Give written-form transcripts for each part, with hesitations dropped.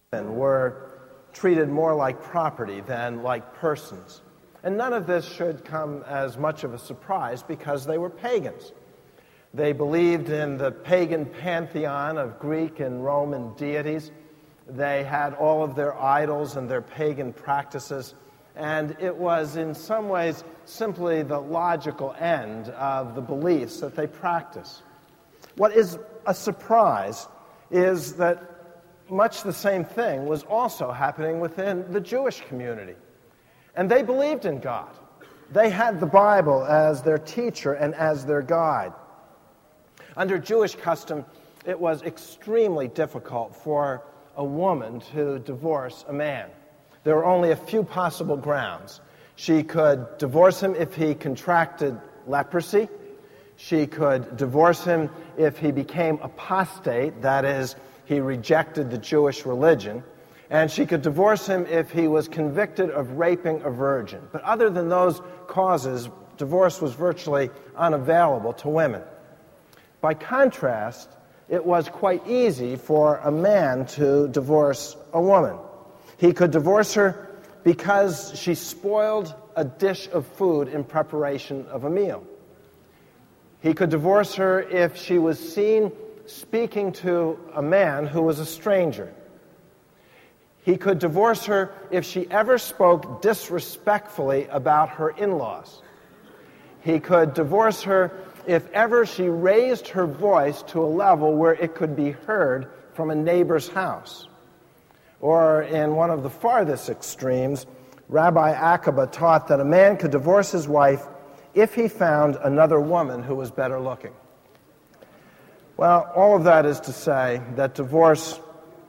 and were treated more like property than like persons. And none of this should come as much of a surprise because they were pagans. They believed in the pagan pantheon of Greek and Roman deities. They had all of their idols and their pagan practices, and it was in some ways simply the logical end of the beliefs that they practiced. What is a surprise is that much the same thing was also happening within the Jewish community. And they believed in God. They had the Bible as their teacher and as their guide. Under Jewish custom, it was extremely difficult for a woman to divorce a man. There were only a few possible grounds. She could divorce him if he contracted leprosy. She could divorce him if he became apostate, that is, he rejected the Jewish religion. And she could divorce him if he was convicted of raping a virgin. But other than those causes, divorce was virtually unavailable to women. By contrast, it was quite easy for a man to divorce a woman. He could divorce her because she spoiled a dish of food in preparation of a meal. He could divorce her if she was seen speaking to a man who was a stranger. He could divorce her if she ever spoke disrespectfully about her in-laws. He could divorce her if ever she raised her voice to a level where it could be heard from a neighbor's house. Or in one of the farthest extremes, Rabbi Akiba taught that a man could divorce his wife if he found another woman who was better looking. Well, all of that is to say that divorce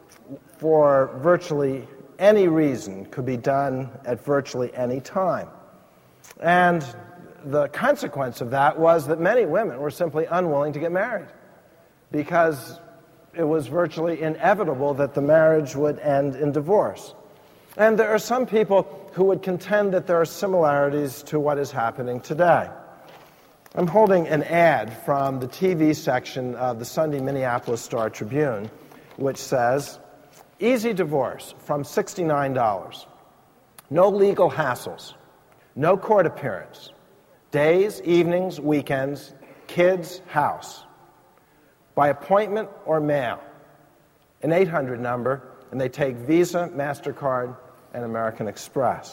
for virtually any reason could be done at virtually any time. And the consequence of that was that many women were simply unwilling to get married because it was virtually inevitable that the marriage would end in divorce. And there are some people who would contend that there are similarities to what is happening today. I'm holding an ad from the TV section of the Sunday Minneapolis Star-Tribune, which says, "Easy divorce from $69. No legal hassles. No court appearance. Days, evenings, weekends, kids, house. By appointment or mail." An 800 number, and they take Visa, MasterCard, and American Express.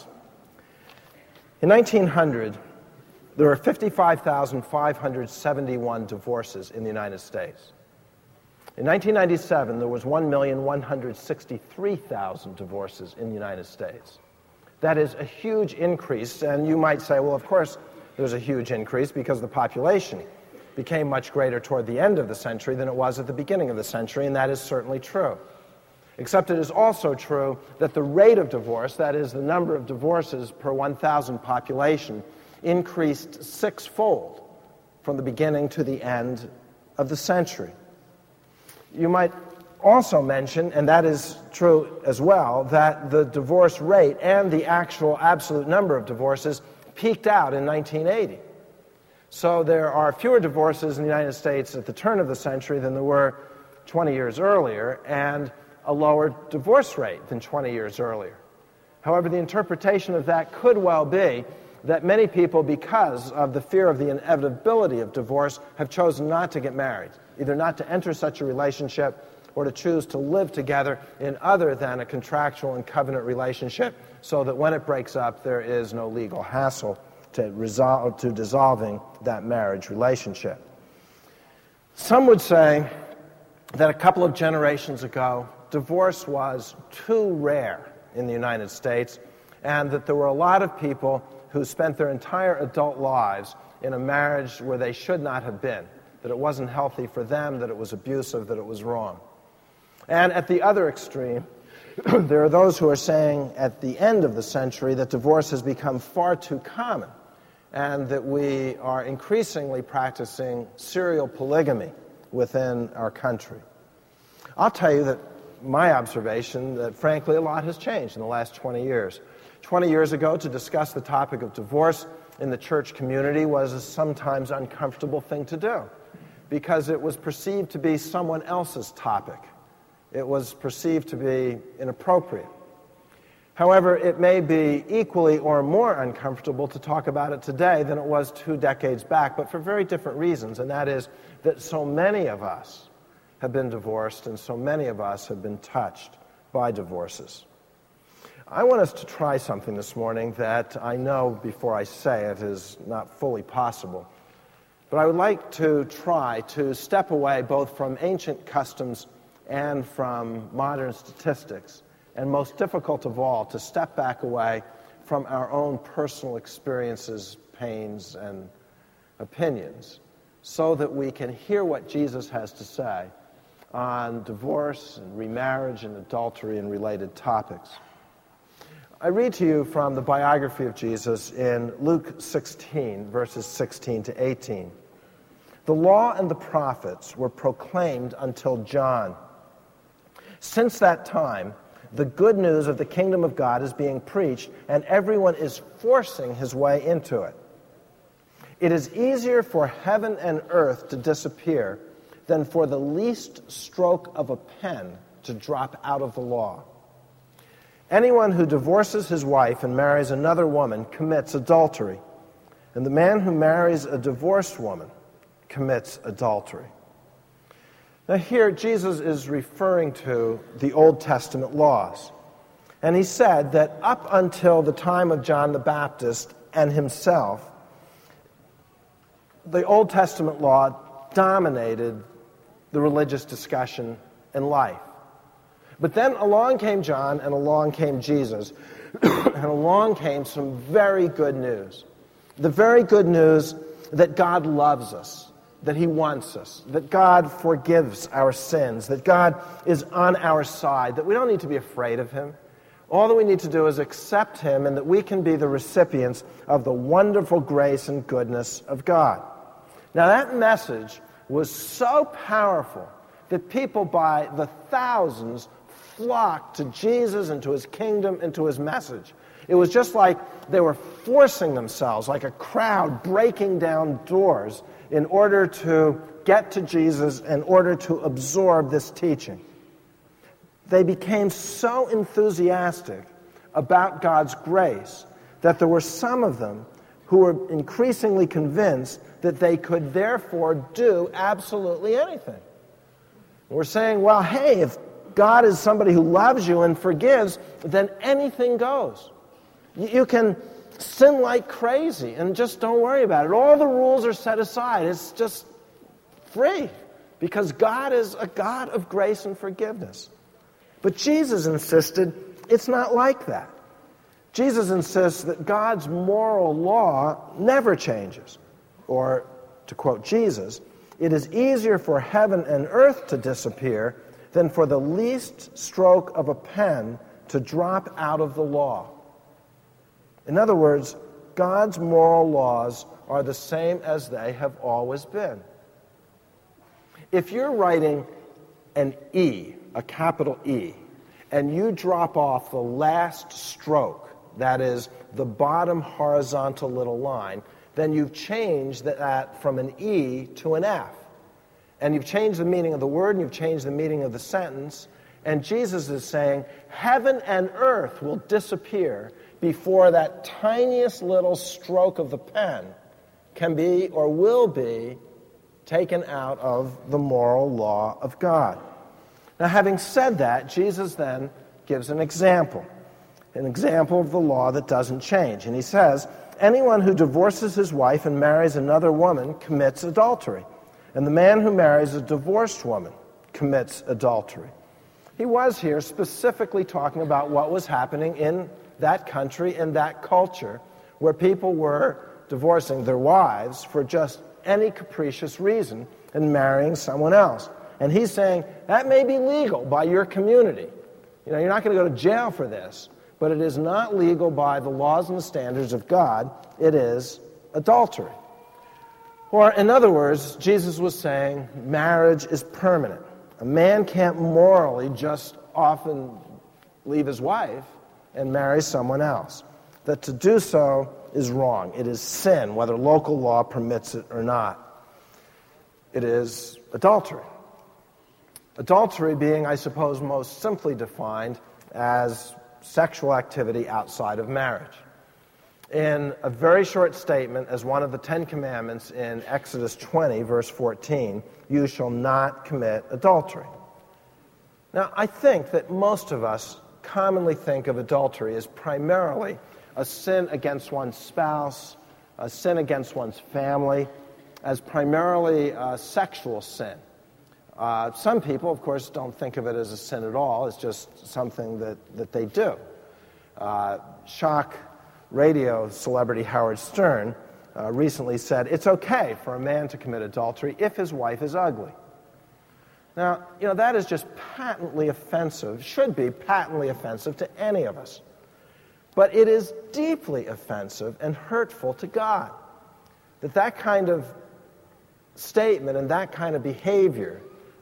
In 1900, there were 55,571 divorces in the United States. In 1997, there was 1,163,000 divorces in the United States. That is a huge increase, and you might say, well, of course, there's a huge increase because the population became much greater toward the end of the century than it was at the beginning of the century, and that is certainly true. Except it is also true that the rate of divorce, that is, the number of divorces per 1,000 population, increased sixfold from the beginning to the end of the century. You might also mention, and that is true as well, that the divorce rate and the actual absolute number of divorces peaked out in 1980. So there are fewer divorces in the United States at the turn of the century than there were 20 years earlier, and a lower divorce rate than 20 years earlier. However, the interpretation of that could well be that many people, because of the fear of the inevitability of divorce, have chosen not to get married, either not to enter such a relationship or to choose to live together in other than a contractual and covenant relationship, so that when it breaks up, there is no legal hassle to dissolving that marriage relationship. Some would say that a couple of generations ago, divorce was too rare in the United States, and that there were a lot of people who spent their entire adult lives in a marriage where they should not have been, that it wasn't healthy for them, that it was abusive, that it was wrong. And at the other extreme, there are those who are saying at the end of the century that divorce has become far too common and that we are increasingly practicing serial polygamy within our country. I'll tell you that my observation that, frankly, a lot has changed in the last 20 years. 20 years ago, to discuss the topic of divorce in the church community was a sometimes uncomfortable thing to do because it was perceived to be someone else's topic. It was perceived to be inappropriate. However, it may be equally or more uncomfortable to talk about it today than it was 2 decades back, but for very different reasons, and that is that so many of us have been divorced and so many of us have been touched by divorces. I want us to try something this morning that I know before I say it is not fully possible, but I would like to try to step away both from ancient customs and from modern statistics, and most difficult of all, to step back away from our own personal experiences, pains, and opinions, so that we can hear what Jesus has to say on divorce and remarriage and adultery and related topics. I read to you from the biography of Jesus in Luke 16, verses 16 to 18. The law and the prophets were proclaimed until John. Since that time, the good news of the kingdom of God is being preached, and everyone is forcing his way into it. It is easier for heaven and earth to disappear than for the least stroke of a pen to drop out of the law. Anyone who divorces his wife and marries another woman commits adultery, and the man who marries a divorced woman commits adultery. Now here, Jesus is referring to the Old Testament laws. And he said that up until the time of John the Baptist and himself, the Old Testament law dominated the religious discussion in life. But then along came John and along came Jesus, and along came some very good news. The very good news that God loves us, that he wants us, that God forgives our sins, that God is on our side, that we don't need to be afraid of him. All that we need to do is accept him, and that we can be the recipients of the wonderful grace and goodness of God. Now that message was so powerful that people by the thousands flocked to Jesus and to his kingdom and to his message. It was just like they were forcing themselves, like a crowd breaking down doors in order to get to Jesus, in order to absorb this teaching. They became so enthusiastic about God's grace that there were some of them who were increasingly convinced that they could therefore do absolutely anything. We're saying, well, hey, if God is somebody who loves you and forgives, then anything goes. You can sin like crazy and just don't worry about it. All the rules are set aside. It's just free because God is a God of grace and forgiveness. But Jesus insisted it's not like that. Jesus insists that God's moral law never changes. Or, to quote Jesus, it is easier for heaven and earth to disappear than for the least stroke of a pen to drop out of the law. In other words, God's moral laws are the same as they have always been. If you're writing an E, a capital E, and you drop off the last stroke, that is, the bottom horizontal little line, then you've changed that from an E to an F. And you've changed the meaning of the word, and you've changed the meaning of the sentence. And Jesus is saying, heaven and earth will disappear before that tiniest little stroke of the pen can be or will be taken out of the moral law of God. Now, having said that, Jesus then gives an example of the law that doesn't change. And he says, anyone who divorces his wife and marries another woman commits adultery. And the man who marries a divorced woman commits adultery. He was here specifically talking about what was happening in that country and that culture where people were divorcing their wives for just any capricious reason and marrying someone else. And he's saying that may be legal by your community. You know, you're not going to go to jail for this, but it is not legal by the laws and the standards of God. It is adultery. Or, in other words, Jesus was saying marriage is permanent. A man can't morally just often leave his wife and marry someone else. That to do so is wrong. It is sin, whether local law permits it or not. It is adultery. Adultery being, I suppose, most simply defined as sexual activity outside of marriage. In a very short statement, as one of the Ten Commandments in Exodus 20, verse 14, you shall not commit adultery. Now, I think that most of us commonly think of adultery as primarily a sin against one's spouse, a sin against one's family, as primarily a sexual sin. Some people, of course, don't think of it as a sin at all. It's just something that they do. Shock radio celebrity Howard Stern recently said, it's okay for a man to commit adultery if his wife is ugly. Now, that is just patently offensive, should be patently offensive to any of us. But it is deeply offensive and hurtful to God that kind of statement and that kind of behavior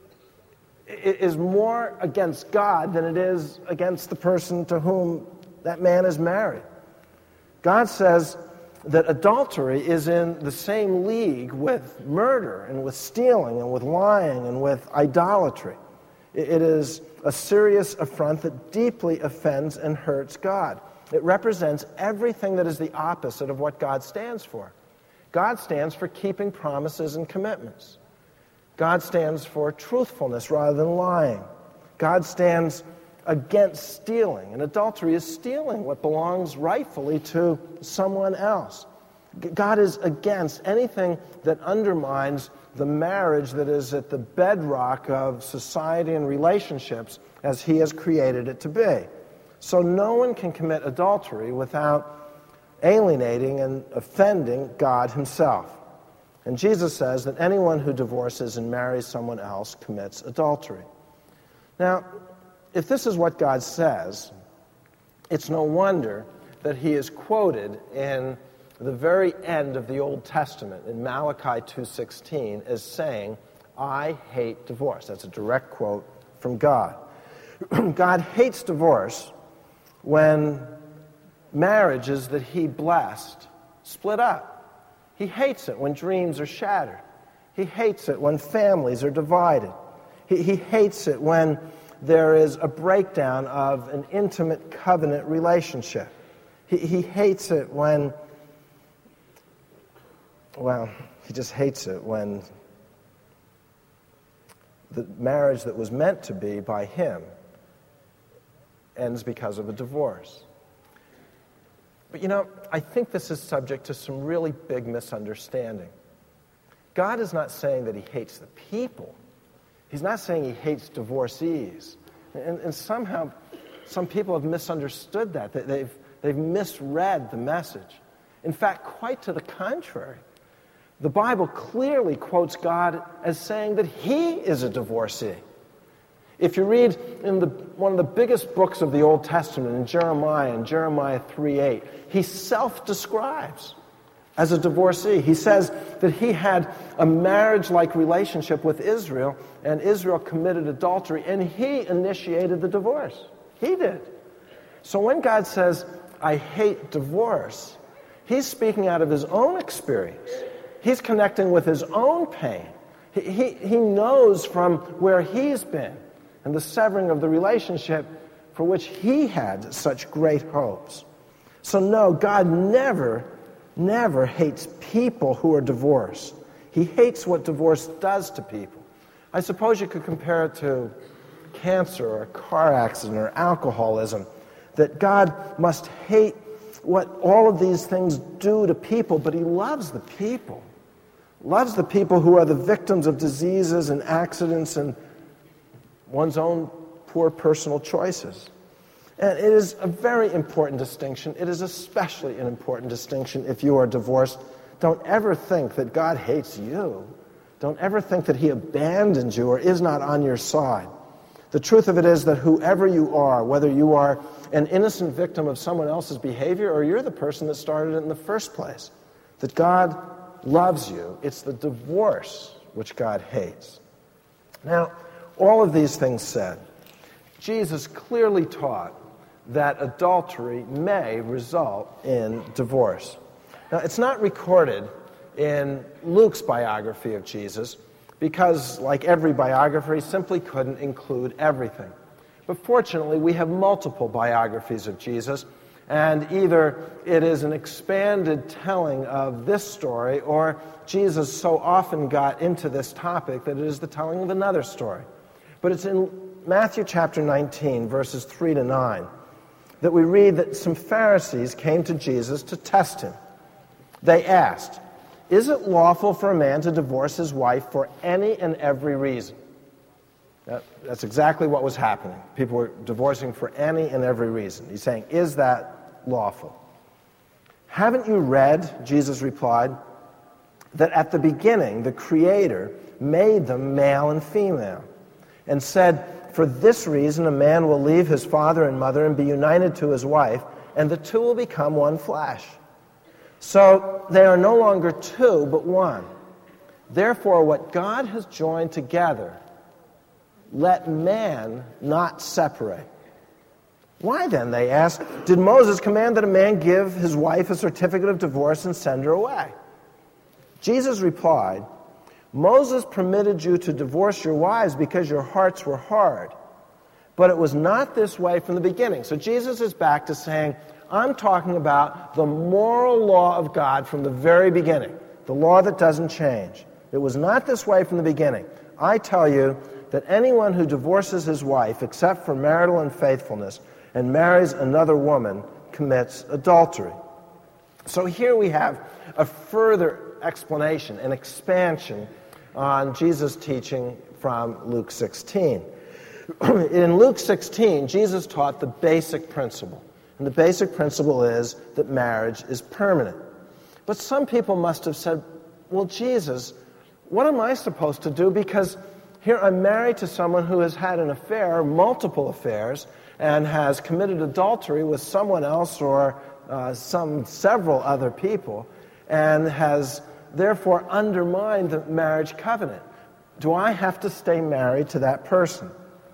is more against God than it is against the person to whom that man is married. God says that adultery is in the same league with murder and with stealing and with lying and with idolatry. It is a serious affront that deeply offends and hurts God. It represents everything that is the opposite of what God stands for. God stands for keeping promises and commitments. God stands for truthfulness rather than lying. God stands against stealing, and adultery is stealing what belongs rightfully to someone else. God is against anything that undermines the marriage that is at the bedrock of society and relationships as He has created it to be. So no one can commit adultery without alienating and offending God Himself. And Jesus says that anyone who divorces and marries someone else commits adultery. Now, if this is what God says, it's no wonder that He is quoted in the very end of the Old Testament, in Malachi 2:16, as saying, I hate divorce. That's a direct quote from God. God hates divorce when marriages that He blessed split up. He hates it when dreams are shattered. He hates it when families are divided. He hates it when there is a breakdown of an intimate covenant relationship. He hates it when, he just hates it when the marriage that was meant to be by Him ends because of a divorce. But I think this is subject to some really big misunderstanding. God is not saying that He hates the people. He's not saying He hates divorcees. And somehow, some people have misunderstood that. They've misread the message. In fact, quite to the contrary. The Bible clearly quotes God as saying that He is a divorcee. If you read in one of the biggest books of the Old Testament, in Jeremiah 3:8, He self-describes as a divorcee. He says that He had a marriage-like relationship with Israel, and Israel committed adultery, and He initiated the divorce. He did. So when God says, I hate divorce, He's speaking out of His own experience. He's connecting with His own pain. He knows from where He's been and the severing of the relationship for which He had such great hopes. So no, God never hates people who are divorced. He hates what divorce does to people. I suppose you could compare it to cancer or a car accident or alcoholism, that God must hate what all of these things do to people, but He loves the people. Loves the people who are the victims of diseases and accidents and one's own poor personal choices. And it is a very important distinction. It is especially an important distinction if you are divorced. Don't ever think that God hates you. Don't ever think that He abandons you or is not on your side. The truth of it is that whoever you are, whether you are an innocent victim of someone else's behavior or you're the person that started it in the first place, that God loves you. It's the divorce which God hates. Now, all of these things said, Jesus clearly taught that adultery may result in divorce. Now, it's not recorded in Luke's biography of Jesus, because, like every biographer, he simply couldn't include everything. But fortunately, we have multiple biographies of Jesus, and either it is an expanded telling of this story, or Jesus so often got into this topic that it is the telling of another story. But it's in Matthew chapter 19, verses 3 to 9, that we read that some Pharisees came to Jesus to test him. They asked, "Is it lawful for a man to divorce his wife for any and every reason?" That's exactly what was happening. People were divorcing for any and every reason. He's saying, is that lawful? "Haven't you read," Jesus replied, "that at the beginning the Creator made them male and female, and said, 'For this reason a man will leave his father and mother and be united to his wife, and the two will become one flesh.' So they are no longer two, but one. Therefore, what God has joined together, let man not separate." "Why then," they asked, "did Moses command that a man give his wife a certificate of divorce and send her away?" Jesus replied, "Moses permitted you to divorce your wives because your hearts were hard. But it was not this way from the beginning." So Jesus is back to saying, I'm talking about the moral law of God from the very beginning, the law that doesn't change. It was not this way from the beginning. I tell you that anyone who divorces his wife, except for marital unfaithfulness, and marries another woman, commits adultery. So here we have a further explanation, an expansion on Jesus' teaching from Luke 16. In Luke 16, Jesus taught the basic principle. And the basic principle is that marriage is permanent. But some people must have said, well, Jesus, what am I supposed to do? Because here I'm married to someone who has had an affair, multiple affairs, and has committed adultery with someone else or several other people, and has therefore undermined the marriage covenant. Do I have to stay married to that person?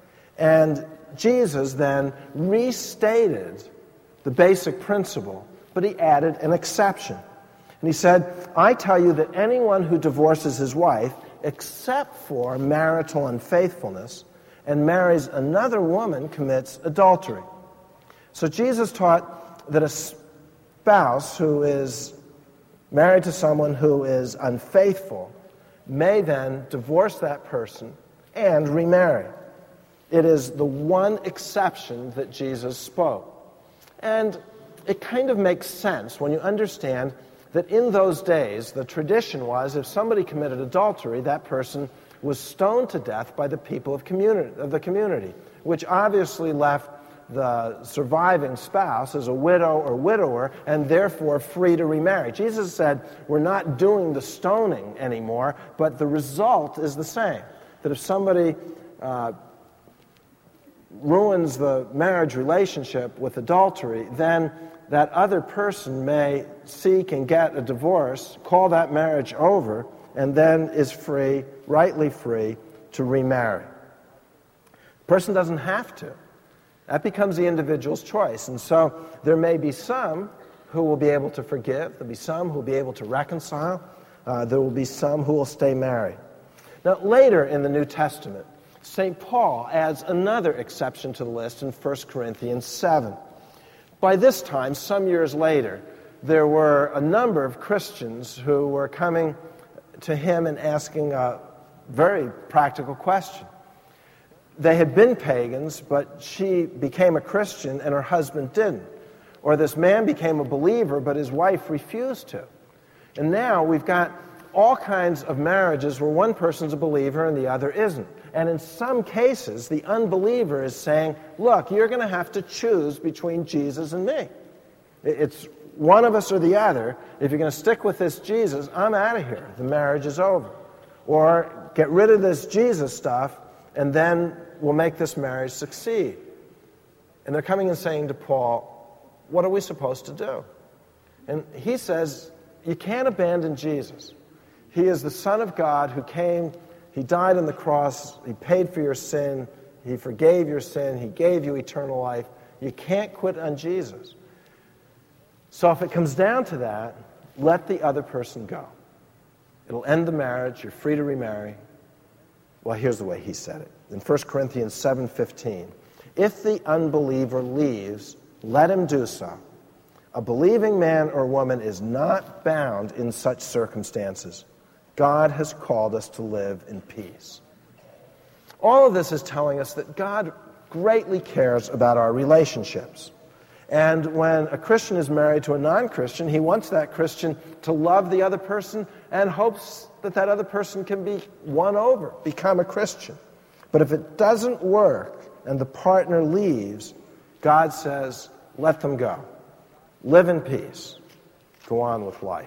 And Jesus then restated the basic principle, but he added an exception. And he said, I tell you that anyone who divorces his wife, except for marital unfaithfulness, and marries another woman, commits adultery. So Jesus taught that a spouse who is married to someone who is unfaithful may then divorce that person and remarry. It is the one exception that Jesus spoke. And it kind of makes sense when you understand that in those days, the tradition was if somebody committed adultery, that person was stoned to death by the people of the community, which obviously left the surviving spouse as a widow or widower and therefore free to remarry. Jesus said, we're not doing the stoning anymore, but the result is the same. That if somebody ruins the marriage relationship with adultery, then that other person may seek and get a divorce, call that marriage over, and then is free, rightly free, to remarry. The person doesn't have to. That becomes the individual's choice. And so there may be some who will be able to forgive. There'll be some who will be able to reconcile. There will be some who will stay married. Now, later in the New Testament, St. Paul adds another exception to the list in 1 Corinthians 7. By this time, some years later, there were a number of Christians who were coming to him and asking a very practical question. They had been pagans, but she became a Christian and her husband didn't. Or this man became a believer, but his wife refused to. And now we've got all kinds of marriages where one person's a believer and the other isn't. And in some cases, the unbeliever is saying, look, you're going to have to choose between Jesus and me. It's one of us or the other. If you're going to stick with this Jesus, I'm out of here. The marriage is over. Or get rid of this Jesus stuff, and then we'll make this marriage succeed. And they're coming and saying to Paul, what are we supposed to do? And he says, you can't abandon Jesus. He is the Son of God who came. He died on the cross. He paid for your sin. He forgave your sin. He gave you eternal life. You can't quit on Jesus. So if it comes down to that, let the other person go. It'll end the marriage. You're free to remarry. Well, here's the way he said it. In 1 Corinthians 7:15, if the unbeliever leaves, let him do so. A believing man or woman is not bound in such circumstances. God has called us to live in peace. All of this is telling us that God greatly cares about our relationships. And when a Christian is married to a non-Christian, he wants that Christian to love the other person and hopes that that other person can be won over, become a Christian. But if it doesn't work and the partner leaves, God says, let them go. Live in peace. Go on with life.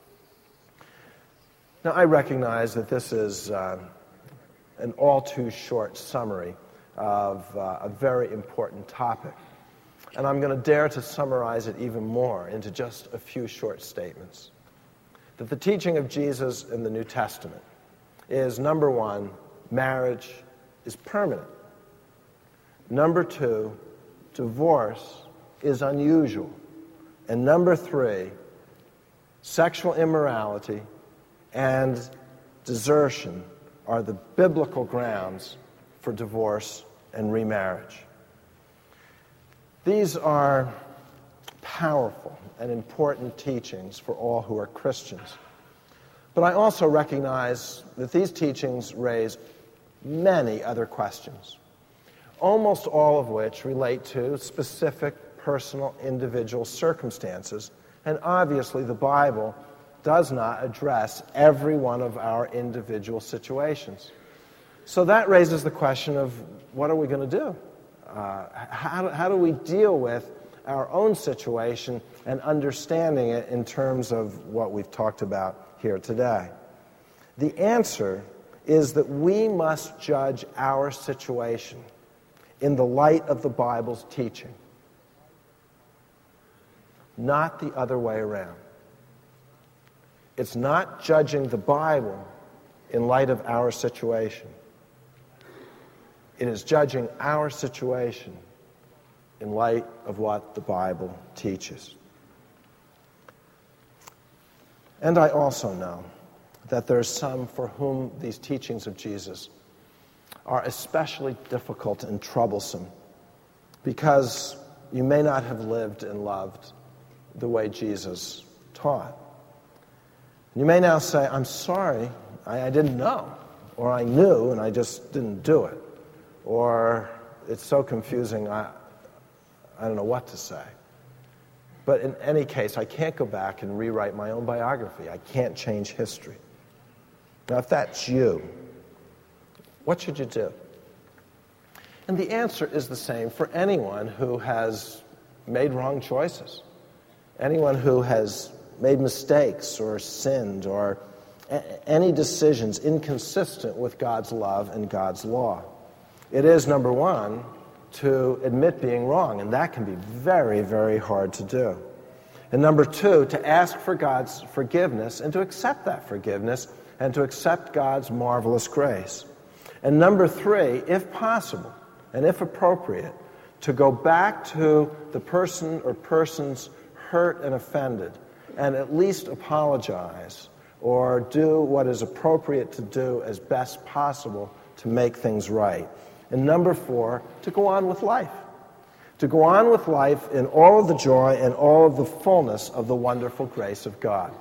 Now, I recognize that this is an all-too-short summary of a very important topic. And I'm going to dare to summarize it even more into just a few short statements. That the teaching of Jesus in the New Testament is, number one, marriage is permanent. Number two, divorce is unusual. And number three, sexual immorality and desertion are the biblical grounds for divorce and remarriage. These are powerful and important teachings for all who are Christians. But I also recognize that these teachings raise many other questions, almost all of which relate to specific personal individual circumstances. And obviously the Bible does not address every one of our individual situations. So that raises the question of what are we going to do? How do we deal with our own situation and understanding it in terms of what we've talked about here today? The answer is that we must judge our situation in the light of the Bible's teaching, not the other way around. It's not judging the Bible in light of our situation. It is judging our situation in light of what the Bible teaches. And I also know that there are some for whom these teachings of Jesus are especially difficult and troublesome because you may not have lived and loved the way Jesus taught. You may now say, I'm sorry, I didn't know, or I knew and I just didn't do it, or it's so confusing, I don't know what to say. But in any case, I can't go back and rewrite my own biography. I can't change history. Now, if that's you, what should you do? And the answer is the same for anyone who has made wrong choices, anyone who has made mistakes or sinned or any decisions inconsistent with God's love and God's law. It is, number one, to admit being wrong, and that can be very, very hard to do. And number two, to ask for God's forgiveness and to accept that forgiveness and to accept God's marvelous grace. And number three, if possible and if appropriate, to go back to the person or persons hurt and offended and at least apologize or do what is appropriate to do as best possible to make things right. And number four, to go on with life. To go on with life in all of the joy and all of the fullness of the wonderful grace of God.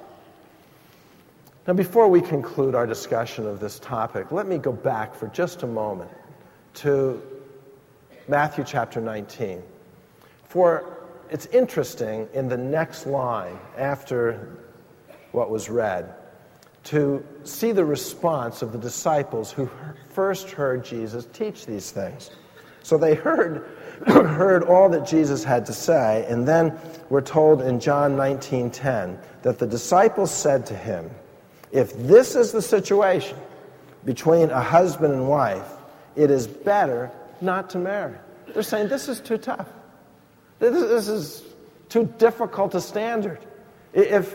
Now, before we conclude our discussion of this topic, let me go back for just a moment to Matthew chapter 19. For it's interesting in the next line after what was read to see the response of the disciples who first heard Jesus teach these things. So they heard all that Jesus had to say, and then we're told in John 19:10 that the disciples said to him, if this is the situation between a husband and wife, it is better not to marry. They're saying this is too tough. This is too difficult a standard. If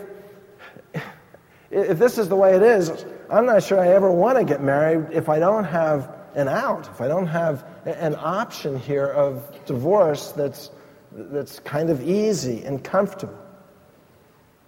this is the way it is, I'm not sure I ever want to get married if I don't have an out, if I don't have an option here of divorce that's kind of easy and comfortable.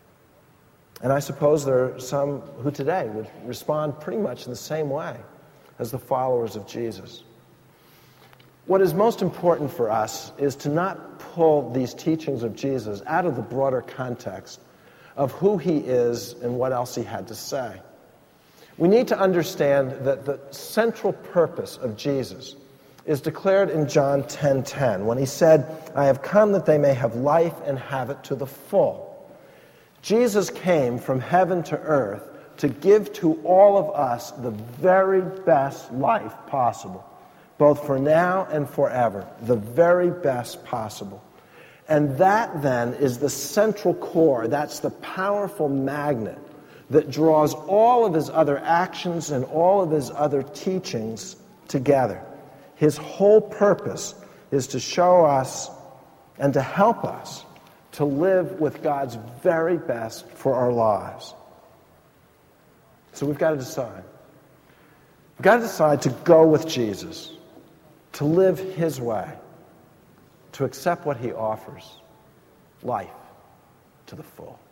And I suppose there are some who today would respond pretty much in the same way. as the followers of Jesus. What is most important for us is to not pull these teachings of Jesus out of the broader context of who he is and what else he had to say. We need to understand that the central purpose of Jesus is declared in John 10:10, when he said, "I have come that they may have life and have it to the full." Jesus came from heaven to earth to give to all of us the very best life possible, both for now and forever, the very best possible. And that then is the central core, that's the powerful magnet that draws all of his other actions and all of his other teachings together. His whole purpose is to show us and to help us to live with God's very best for our lives. So we've got to decide. We've got to decide to go with Jesus, to live his way, to accept what he offers, life to the full.